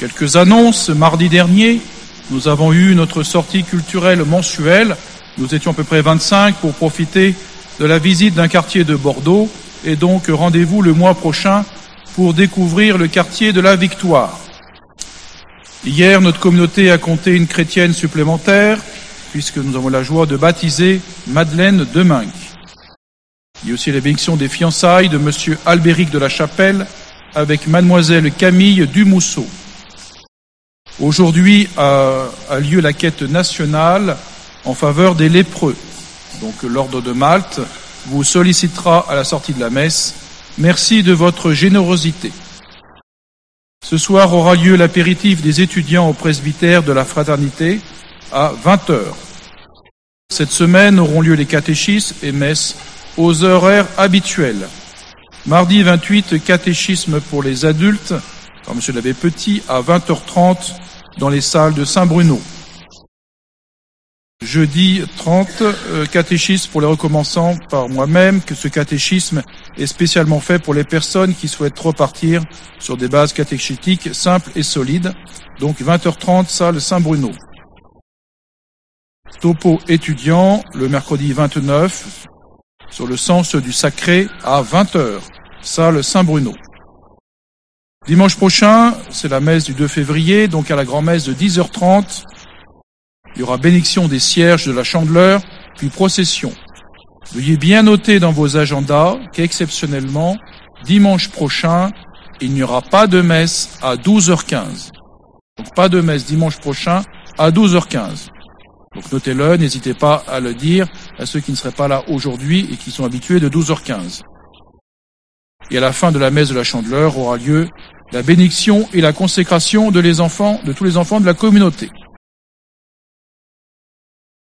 Quelques annonces. Mardi dernier, nous avons eu notre sortie culturelle mensuelle. Nous étions à peu près 25 pour profiter de la visite d'un quartier de Bordeaux. Et donc, rendez-vous le mois prochain pour découvrir le quartier de la Victoire. Hier, notre communauté a compté une chrétienne supplémentaire, puisque nous avons la joie de baptiser Madeleine Deminck. Il y a aussi la bénédiction des fiançailles de monsieur Albéric de la Chapelle avec mademoiselle Camille Dumousseau. Aujourd'hui a lieu la quête nationale en faveur des lépreux. Donc l'ordre de Malte vous sollicitera à la sortie de la messe. Merci de votre générosité. Ce soir aura lieu l'apéritif des étudiants au presbytère de la Fraternité à 20h. Cette semaine auront lieu les catéchismes et messes aux horaires habituels. Mardi 28, catéchisme pour les adultes, par M. l'abbé Petit, à 20h30 dans les salles de Saint-Bruno. Jeudi 30, catéchisme pour les recommençants par moi-même, que ce catéchisme est spécialement fait pour les personnes qui souhaitent repartir sur des bases catéchétiques simples et solides. Donc 20h30, salle Saint-Bruno. Topo étudiant, le mercredi 29, sur le sens du sacré à 20h, salle Saint-Bruno. Dimanche prochain, c'est la messe du 2 février, donc à la grand-messe de 10h30, il y aura bénédiction des cierges de la Chandeleur, puis procession. Veuillez bien noter dans vos agendas qu'exceptionnellement, dimanche prochain, il n'y aura pas de messe à 12h15. Donc pas de messe dimanche prochain à 12h15. Donc notez-le, n'hésitez pas à le dire à ceux qui ne seraient pas là aujourd'hui et qui sont habitués de 12h15. Et à la fin de la messe de la Chandeleur aura lieu la bénédiction et la consécration de tous les enfants de la communauté.